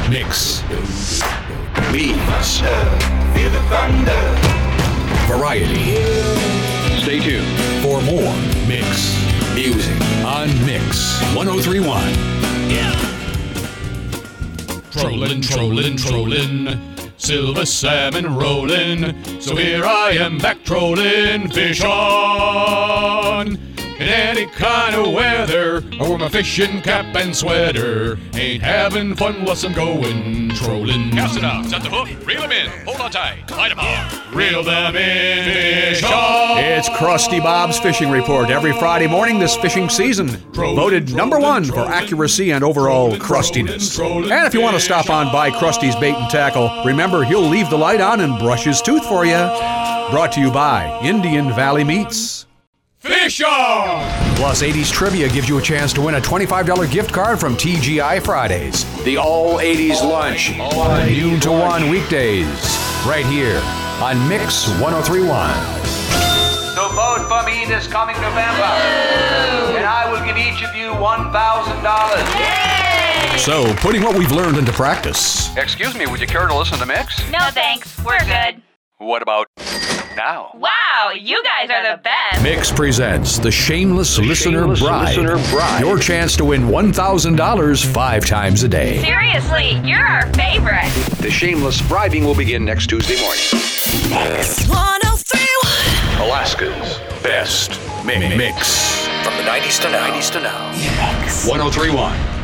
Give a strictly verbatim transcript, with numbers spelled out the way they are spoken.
Mix. Beats. Feel the thunder. Variety. Stay tuned For more Mix Music. on Mix one oh three point one. Yeah. Trollin', trollin', trollin', silver salmon rollin'. So here I am back trollin', fish on. In any kind of weather, I wear my fishing cap and sweater. Ain't having fun unless I'm going trollin'. Cast it out, set the hook, reel them in, hold on tight, light them on. Reel them in, fish on. It's Krusty Bob's Fishing Report every Friday morning this fishing season. Voted number one for accuracy and overall crustiness. And if you want to stop on by Krusty's Bait and Tackle, remember he'll leave the light on and brush his tooth for you. Brought to you by Indian Valley Meats. Fish on! Plus, eighties Trivia gives you a chance to win a twenty-five dollars gift card from T G I Fridays. The All eighties Lunch. Noon to one weekdays. Right here on Mix one oh three point one. So vote for me this coming November, and I will give each of you one thousand dollars. So, putting what we've learned into practice. Excuse me, would you care to listen to Mix? No thanks, we're good. What about now? Wow, you guys are the best. Mix presents the Shameless, Listener, Shameless Bride. Listener Bride. Your chance to win one thousand dollars five times a day. Seriously, you're our favorite. The shameless bribing will begin next Tuesday morning. one oh three point one. Alaska's best Mix. from the nineties to now. one oh three point one.